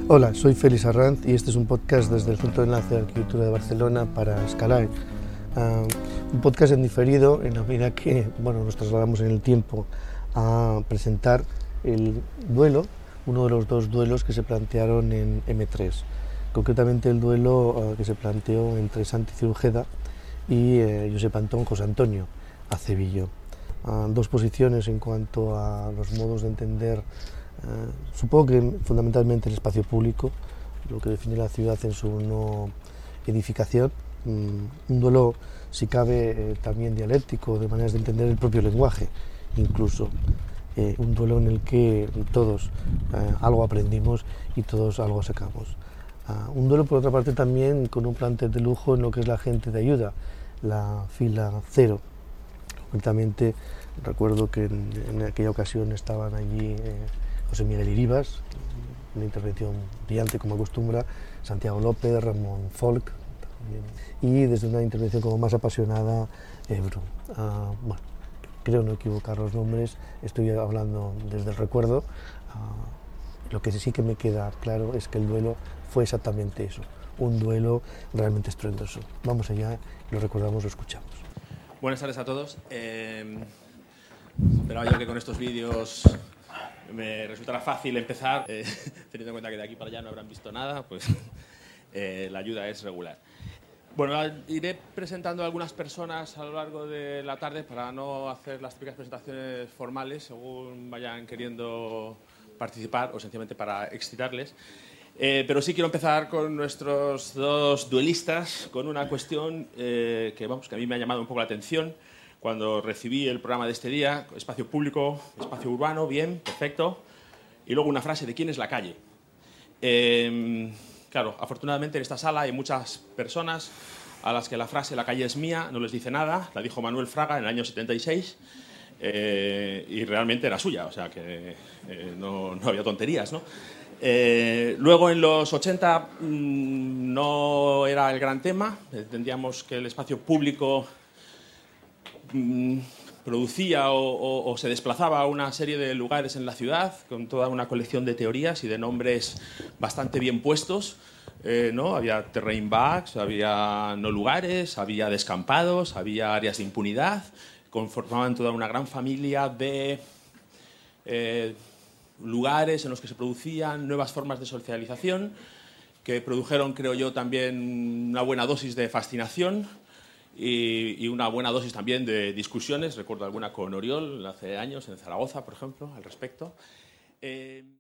Hola, soy Félix Arranz y este es un podcast desde el Centro de Enlace de Arquitectura de Barcelona para Scalae. Un podcast en diferido en la medida que nos trasladamos en el tiempo a presentar el duelo, uno de los dos duelos que se plantearon en M3, concretamente el duelo que se planteó entre Santi Cirujeda y Josep Antón José Antonio Acevillo. Dos posiciones en cuanto a los modos de entender, supongo que fundamentalmente el espacio público, lo que define la ciudad en su no edificación, un duelo, si cabe, también dialéctico, de maneras de entender el propio lenguaje, incluso un duelo en el que todos algo aprendimos y todos algo sacamos. Un duelo, por otra parte, también con un plantel de lujo en lo que es la gente de ayuda, la fila cero. Concretamente, recuerdo que en aquella ocasión estaban allí José Miguel Iribas, una intervención brillante como acostumbra, Santiago López, Ramón Folk, también, y desde una intervención como más apasionada, Ebro. Creo no equivocar los nombres, estoy hablando desde el recuerdo. Lo que sí que me queda claro es que el duelo fue exactamente eso, un duelo realmente estruendoso. Vamos allá, lo recordamos, lo escuchamos. Buenas tardes a todos. Esperaba yo que con estos vídeos me resultara fácil empezar, teniendo en cuenta que de aquí para allá no habrán visto nada, pues la ayuda es regular. Bueno, iré presentando a algunas personas a lo largo de la tarde para no hacer las típicas presentaciones formales según vayan queriendo participar o sencillamente para excitarles. Pero sí quiero empezar con nuestros dos duelistas con una cuestión que a mí me ha llamado un poco la atención cuando recibí el programa de este día: espacio público, espacio urbano, bien, perfecto. Y luego una frase de ¿quién es la calle? Claro, afortunadamente en esta sala hay muchas personas a las que la frase "la calle es mía" no les dice nada. La dijo Manuel Fraga en el año 76 y realmente era suya, o sea que no había tonterías, ¿no? Luego en los 80 no era el gran tema. Entendíamos que el espacio público producía o se desplazaba a una serie de lugares en la ciudad con toda una colección de teorías y de nombres bastante bien puestos, ¿no? Había terrain bags, había no lugares, había descampados, había áreas de impunidad, conformaban toda una gran familia de lugares en los que se producían nuevas formas de socialización que produjeron, creo yo, también una buena dosis de fascinación y una buena dosis también de discusiones. Recuerdo alguna con Oriol hace años en Zaragoza, por ejemplo, al respecto.